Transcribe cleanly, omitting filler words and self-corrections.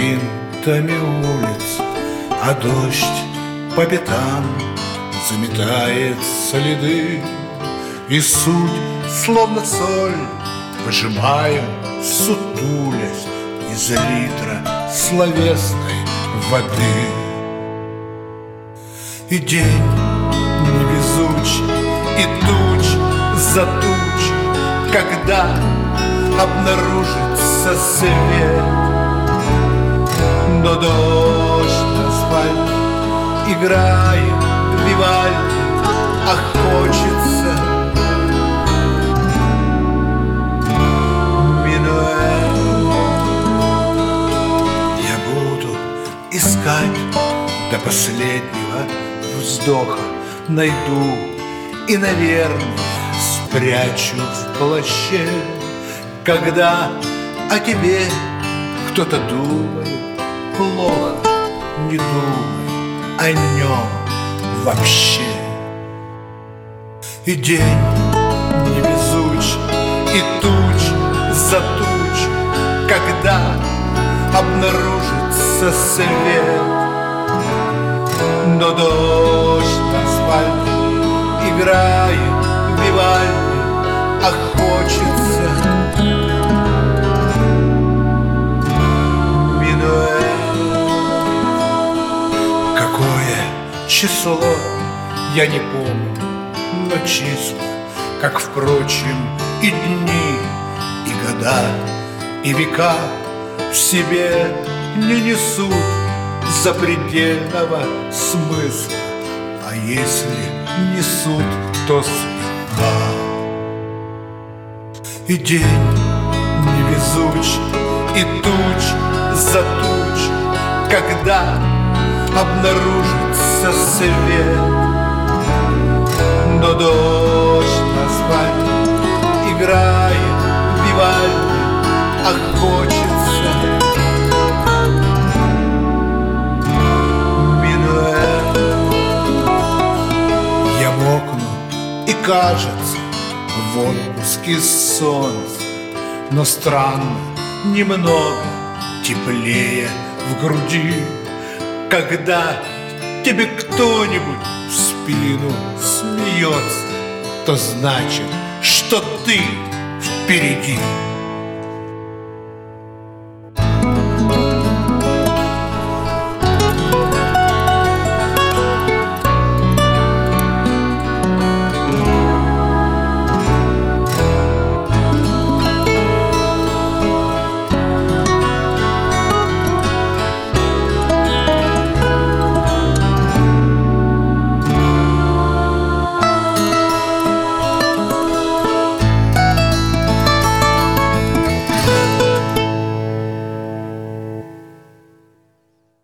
лабиринтами улиц, а дождь по пятам заметает следы. И суть, словно соль, выжимаю, сутулясь из литра словесной воды. И день невезучий, и туч за туч, когда обнаружится свет. Но дождь на асфальте играет Вивальди, а хочется минуэт. Я буду искать до последнего вздоха, найду и, наверное, спрячу в плаще. Когда о тебе кто-то думает плохо, не думай о нем вообще. И день невезуч, и туч за туч, когда обнаружится свет. Но дождь на асфальте играет Вивальди, а хочется минуэт. Какое число, я не помню, но числа, как, впрочем, и дни, и года, и века в себе не несут запредельного смысла. А если несут, то слегка. И день невезуч, и туч за туч, когда обнаружится свет. Но дождь на асфальте играет Вивальди, а хочется минуэт. Я мокну, и кажется, в отпуске солнце, но странно, немного теплее в груди, когда тебе кто-нибудь в спину смеется, то значит, что ты впереди.